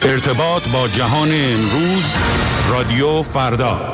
ارتباط با جهان امروز، رادیو فردا.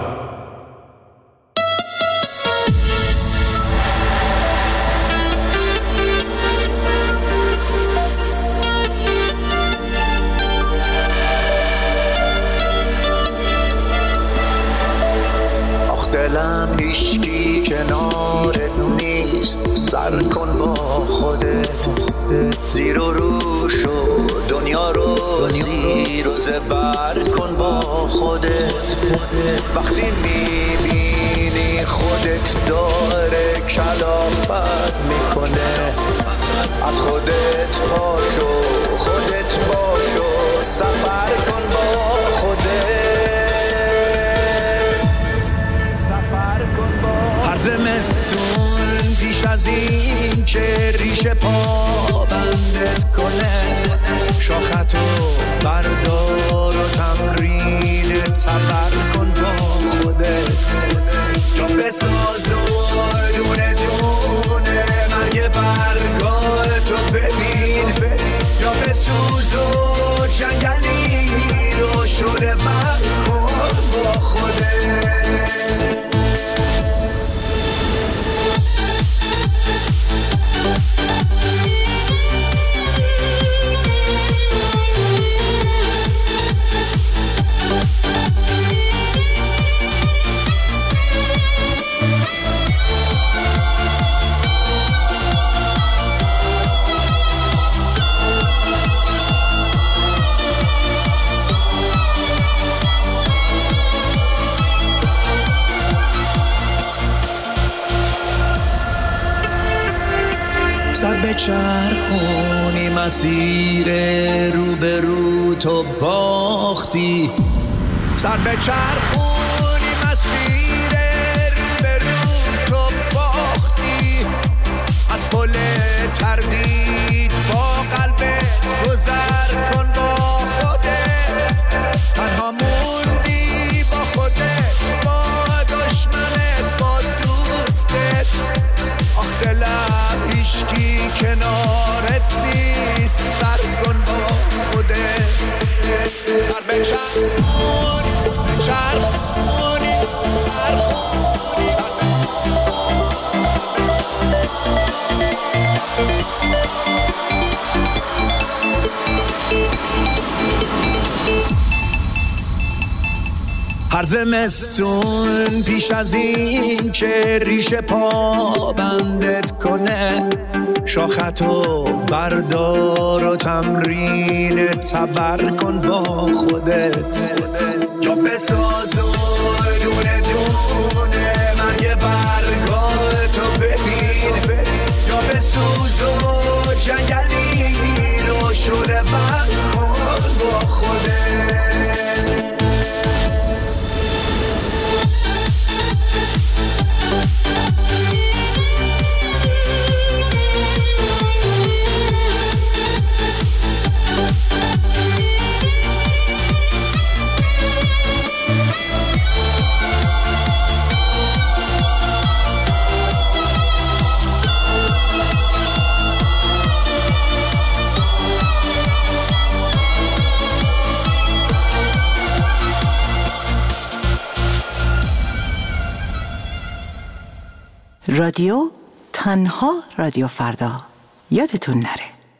دلم هیچکی کنارت نیست، سر کن با خودت، زیر و رو شو دنیا رو زیر و زبر کن با خودت. وقتی میبینی خودت داره کلافت میکنه، از خودت پاشو، خودت باشو، سفر کن با خودت. هر زمستون پیش از این که ریشه پا بندت کنه، شاختو بردار و تمرین تبر کن با خودت. یا بساز و دونه دونه مرگ برگاتو ببین، یا بسوز و جنگلی رو شده من کن با خودت. سر به چرخونی مسیر رو به رو تو باختی، سر به چرخونی مسیر رو به رو تو باختی. از پل تردید با قلبت گذر کن با خودت. تنها موندی با خودت، با دشمنت، با دوستت. آخ دلم هیچکی کنارت نیست، سر کن با خودت. سر به چرخونی، چرخونی، چرخونی. هر زمستون پیش از این که ریشه پا بندت کنه، شاختو بردار و تمرین تبر کن با خودت. یا بساز و دونه دونه مرگ برگاتو ببین، یا بسوز و جنگلی رو شده من کن با خودت. رادیو تنها رادیو فردا، یادتون نره.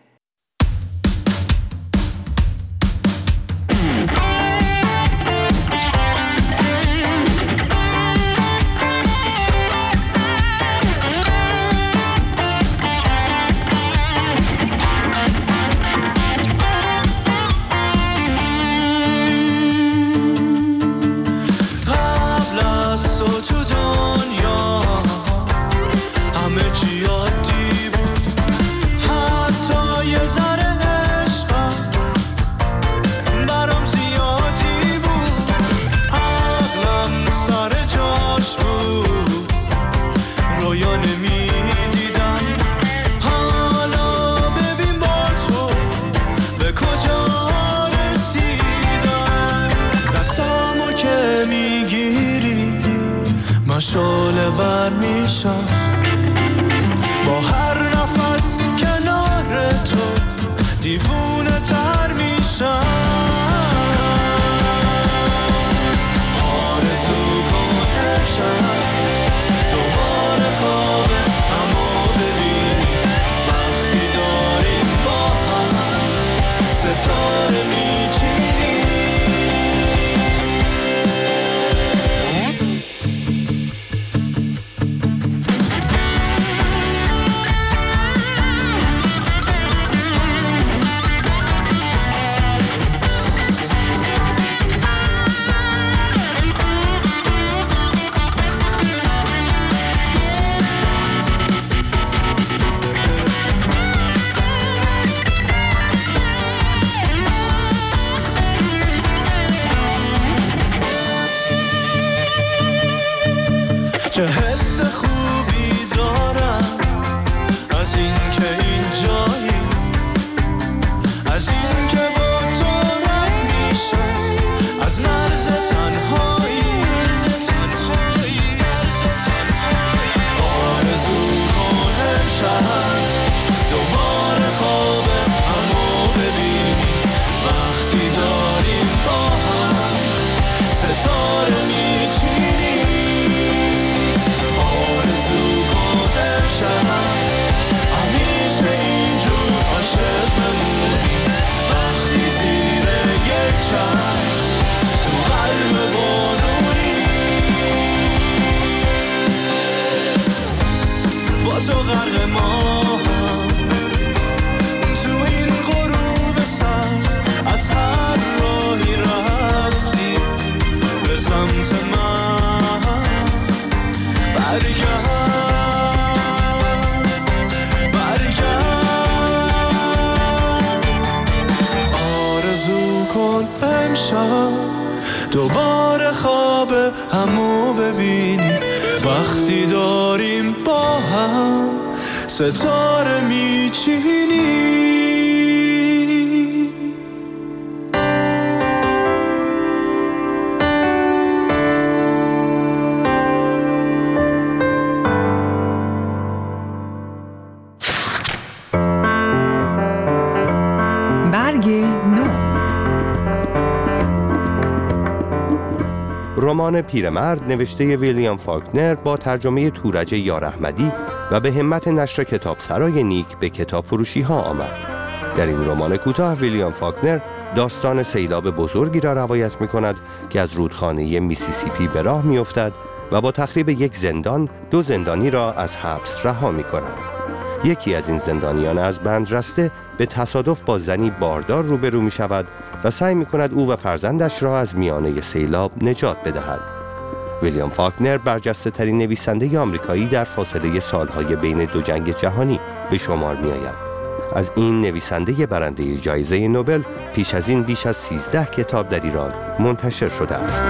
شعله ور میشم با هر نفس کنار تو، دیوونه تر میشم. ستاره میچینی. چه حس خوبی دارم از این که اینجایی، از این که با تو رد میشم از مرز تنهایی. آرزو کن امشب دوباره خواب همو ببینی، وقتی داریم با هم ستاره میچینی. همیشه اینجور عاشق بمونی، وقتی زیر یک چرخ تو قلب بارونی. با تو غرق ماهم تو این غروب سر، از هر راهی رفتی به سمت من برگرد. دوباره خواب همو ببینی، وقتی داریم با هم ستاره میچینی. برگ نو. رمان پیرمرد نوشته ویلیام فاکنر با ترجمه تورج یار احمدی و به همت نشر کتابسرای نیک به کتاب فروشی ها آمد. در این رمان کوتاه ویلیام فاکنر داستان سیلاب بزرگی را روایت می کند که از رودخانه میسیسیپی به راه می افتد و با تخریب یک زندان 2 زندانی را از حبس رها می کند. یکی از این زندانیان از بند رسته به تصادف با زنی باردار روبرو می شود و سعی می کند او و فرزندش را از میانه سیلاب نجات بدهد. ویلیام فاکنر برجسته ترین نویسنده آمریکایی در فاصله سالهای بین 2 جنگ جهانی به شمار می آید. از این نویسنده برنده جایزه نوبل پیش از این بیش از 13 کتاب در ایران منتشر شده است.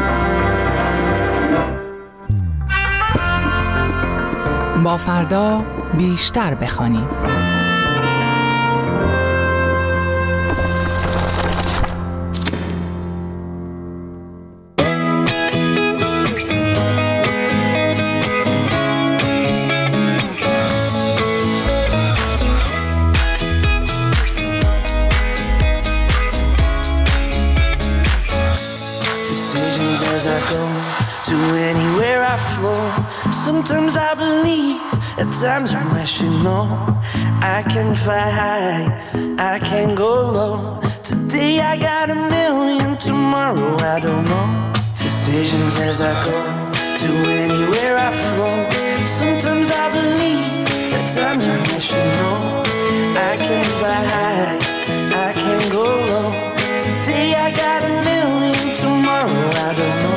با فردا بیشتر بخوانیم. Sometimes I believe, at times I'm rational. I can fly high, I can go low. Today I got a million, tomorrow I don't know. Decisions as I go, to anywhere I flow. Sometimes I believe, at times I'm rational. I can fly high, I can go low. Today I got a million, tomorrow I don't know.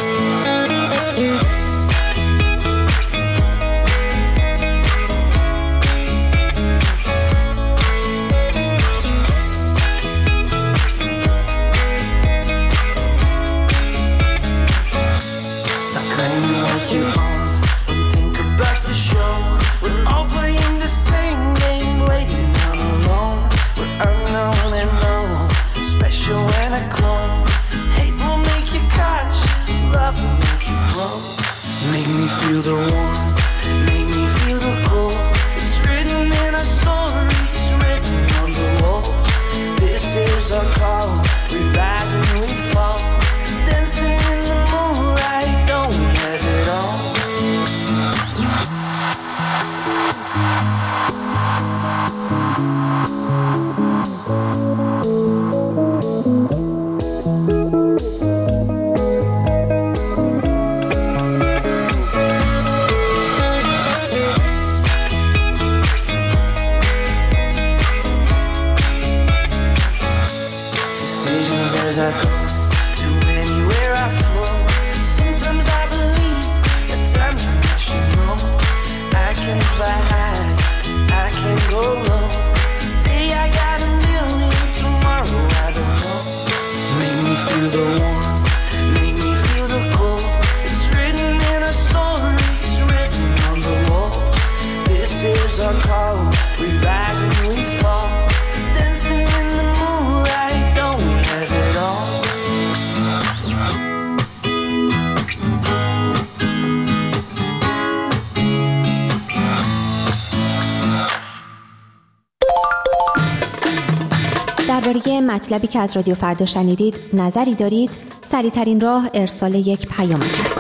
Feel the warmth, make me feel the cold. It's written in our stories, written on the walls. This is our call, we rise and we fall. Dancing in the moonlight, don't we have it all? as I go to anywhere I flow. Sometimes I believe, at times I wish you know I can fly high, I can go low. Today I got a million, tomorrow I don't know. Make me feel the warmth, make me feel the cold. It's written in our stories, written on the walls. This is our call, we rise and we fall. Dancing in the moonlight, don't we have it all? درباره مطلبی که از رادیو فردا شنیدید نظری دارید؟ سریع‌ترین راه ارسال یک پیامک است.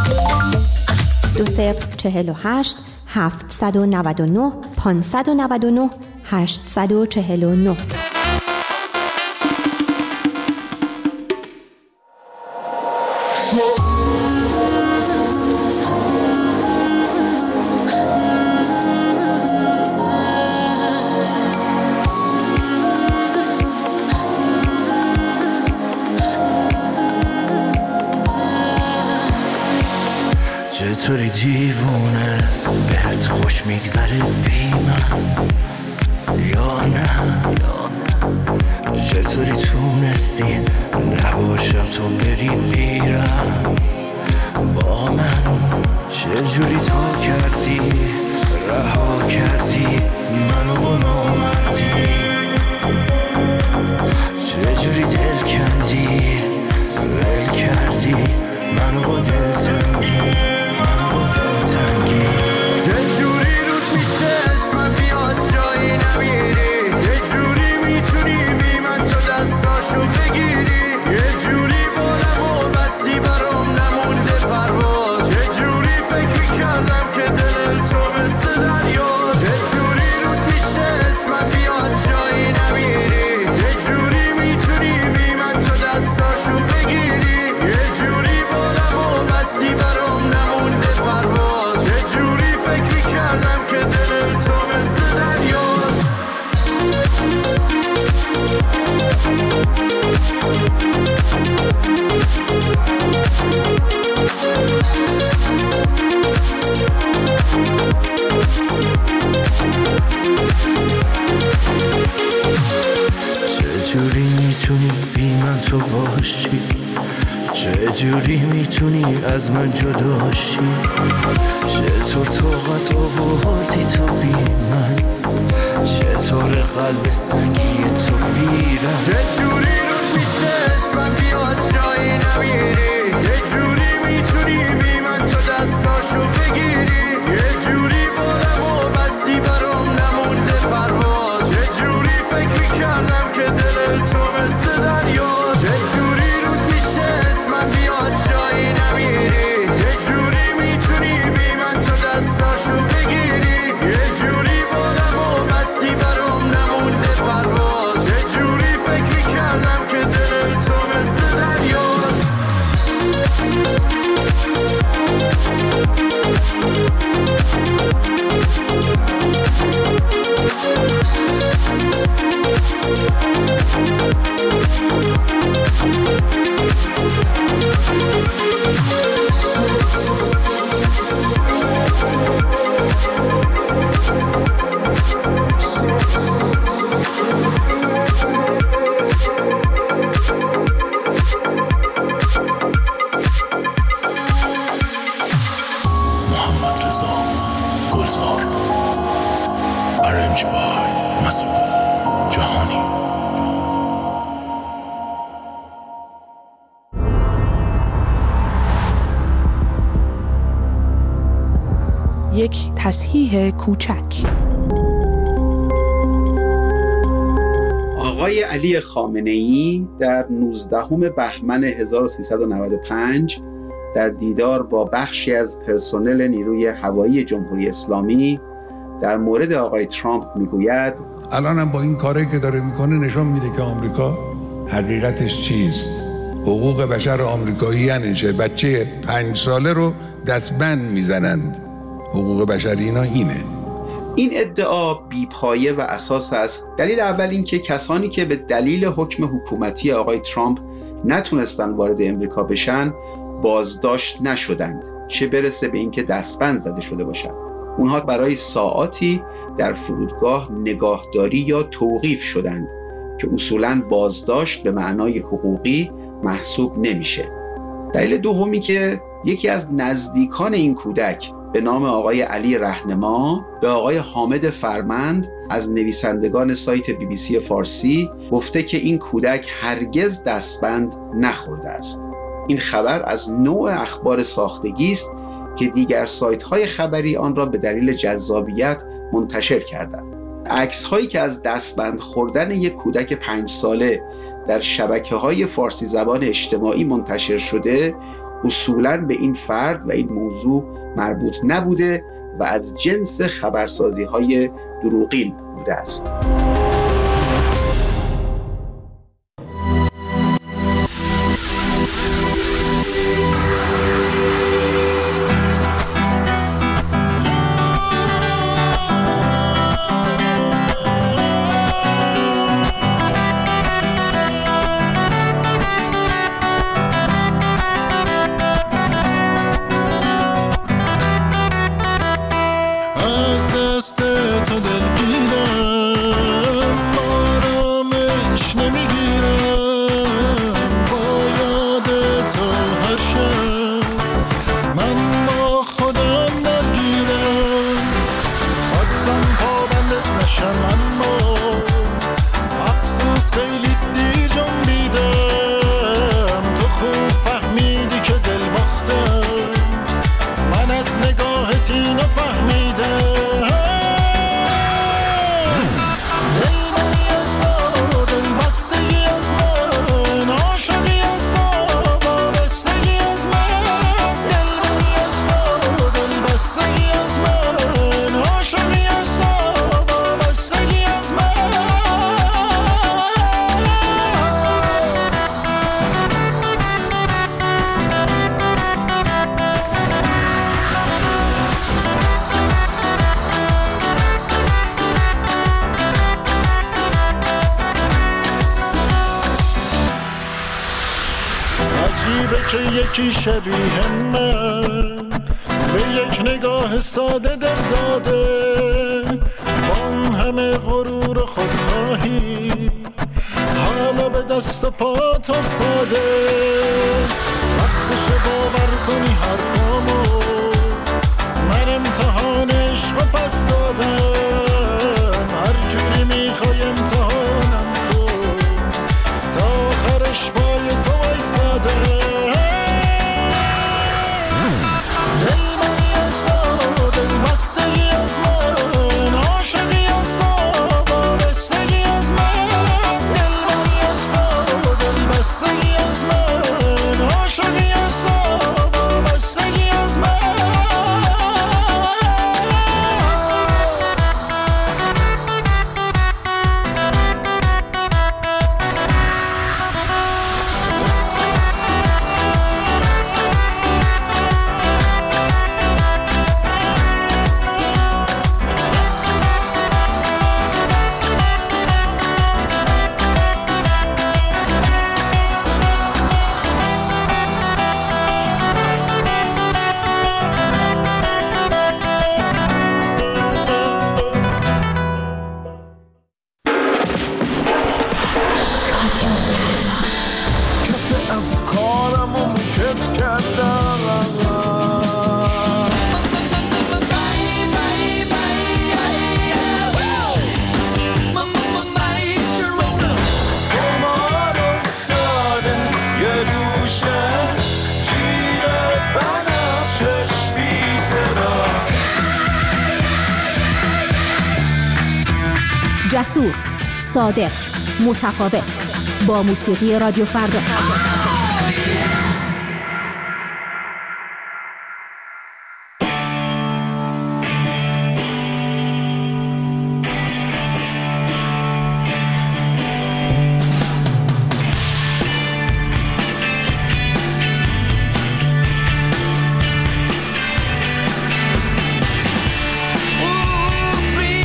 2048 799 599 849. چطوری دیوونه بهت خوش میگذره بی من یا نه؟ چطوری تونستی نباشم تو بری بیرم با من؟ چجوری تو کردی رها کردی منو با نامردی؟ چجوری دل کندی ول کردی منو با دل تنگی؟ چجوری روت میشه اسمم بیاد جایی نمیری؟ چجوری میتونی بی من تو دستاشو بگیری؟ یه جوری بالمو بستی برام نمونده پرواز. چجوری فکر میکردم که دل تو مثل دریا؟ چجوری روت میشه اسمم بیاد جایی نمیری؟ چجوری میتونی بی من تو دستاشو بگیری؟ یه جوری بالمو بستی برام نمونده پرواز. چجوری فکر میکردم که دل تو مثل دریاست؟ چجوری میتونی بی من تو باشی؟ چجوری میتونی از من جدا شی؟ چطور طاقت آوردی تو بی من؟ چطور قلب سنگی تو بیرم؟ چجوری روت میشه اسمم بیاد جایی نمیری؟ چجوری میتونی بی من تو دستاشو بگیری؟ یه جوری بالمو بستی برام نمونده پرواز. چجوری فکر میکردم که دل تو مثل دریاست؟ چجوری روت میشه اسمم بیاد جایی نمیری؟ چجوری میتونی بی من تو دستاشو بگیری؟ یه جوری بالمو بستی برام نمونده پرواز. چجوری فکر میکردم که دل تو مثل دریاست؟ محمد رضا گلزار. Arranged by مسعود جهانی. یک تصحیح کوچک. آقای علی خامنه‌ای در 19 بهمن 1395 در دیدار با بخشی از پرسنل نیروی هوایی جمهوری اسلامی در مورد آقای ترامپ میگوید الانم با این کاری که داره میکنه نشان میده که آمریکا حقیقتش چیست. حقوق بشر آمریکایی یعنی چه؟ بچه 5 ساله رو دستبند میزنند. حقوق بشر اینا اینه. این ادعا بی‌پایه و اساس است. دلیل اول این که کسانی که به دلیل حکم حکومتی آقای ترامپ نتونستن وارد امریکا بشن بازداشت نشدند، چه برسه به اینکه دستبند زده شده باشند. اونها برای ساعاتی در فرودگاه نگاهداری یا توقیف شدند که اصولاً بازداشت به معنای حقوقی محسوب نمیشه. دلیل دومی که یکی از نزدیکان این کودک به نام آقای علی رهنما به آقای حامد فرمند از نویسندگان سایت BBC فارسی گفته که این کودک هرگز دستبند نخورده است. این خبر از نوع اخبار ساختگی است که دیگر سایت‌های خبری آن را به دلیل جذابیت منتشر کردند. عکس‌هایی که از دستبند خوردن یک کودک 5 ساله در شبکه‌های فارسی زبان اجتماعی منتشر شده اصولاً به این فرد و این موضوع مربوط نبوده و از جنس خبرسازی‌های دروغین بوده است. که یکی شبیه من به یک نگاه ساده دل داده، با اون همه غرور و خودخواهی حالا به دست و پات افتاده. وقتشو باور کنی حرفامو، من امتحان عشق و پس دادم، هر جوری میخوای امتحانم کن تا آخرش پای تو وایساده. جسور، صادق، متفاوت، با موسیقی رادیو فردا. Ooh,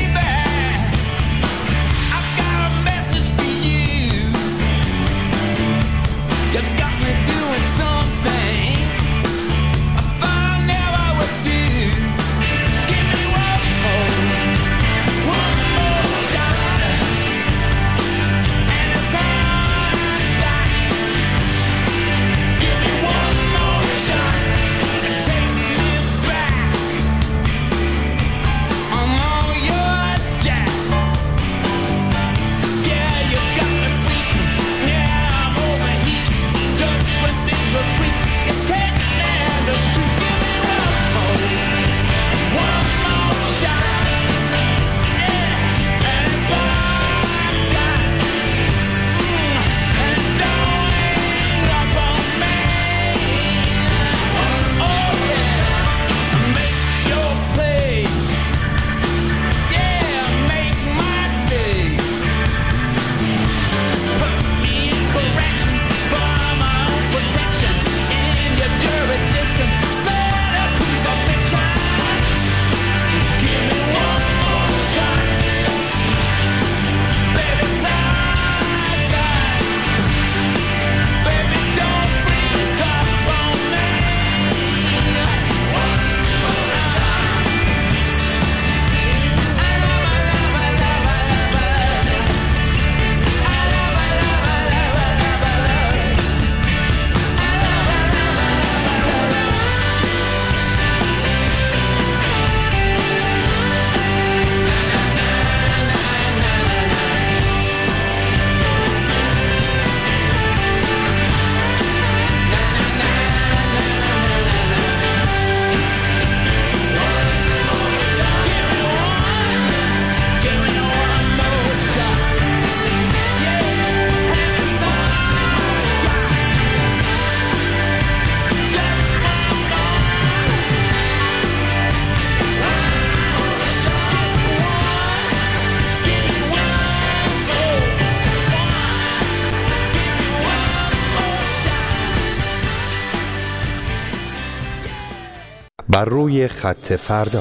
بر روی خط فردا.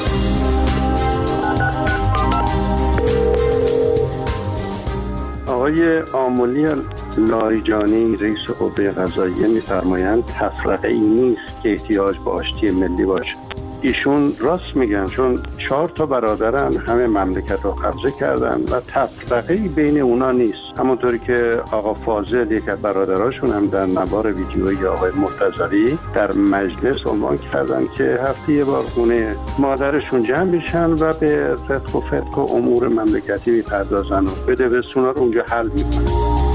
آقای آملی لاریجانی رئیس قوه قضاییه می‌فرمایند تفرقه ای نیست که احتیاج به آشتی ملی باشد. ایشون راست میگن، چون 4 تا برادرن، همه مملکت رو قبضه کردن و تفرقه‌ای بین اونا نیست. همونطوری که آقا فاضل یک از برادراشون هم در نوار ویدیویی آقای مرتضوی در مجلس عنوان کردن که هفته یه بار خونه مادرشون جمع میشن و به فتق و فتق و امور مملکتی میپردازن و بدبستونا رو اونجا حل میکنن.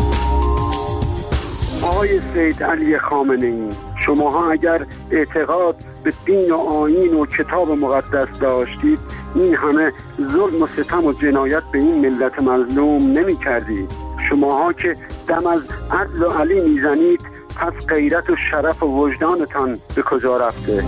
آقای سید علی خامنه‌ای، شماها اگر اعتقاد به دین و آیین و کتاب مقدس داشتید، این همه ظلم و ستم و جنایت به این ملت مظلوم نمی کردید. شماها که دم از عدل و علی میزنید، پس غیرت و شرف و وجدانتان به کجا رفته؟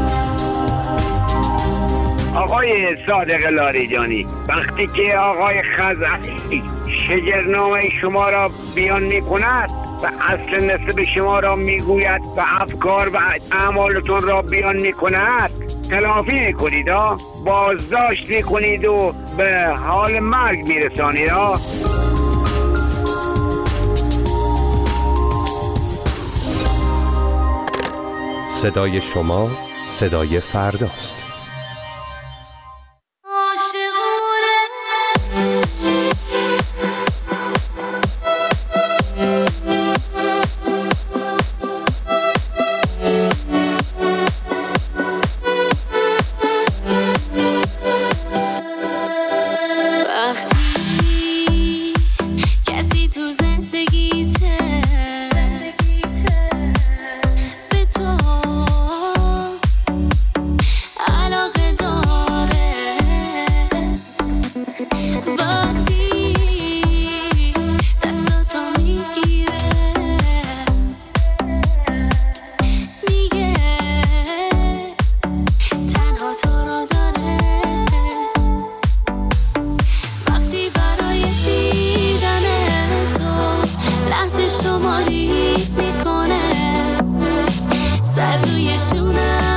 آقای صادق لاریجانی، وقتی که آقای خزعلی شجرنامه شما را بیان می کند و اصل نسب شما را میگوید و افکار و اعمالتون را بیان میکند، تلافی میکنید، بازداشت میکنید و به حال مرگ میرسانید. صدای شما صدای فرداست. شماری میکنه سر روی شونه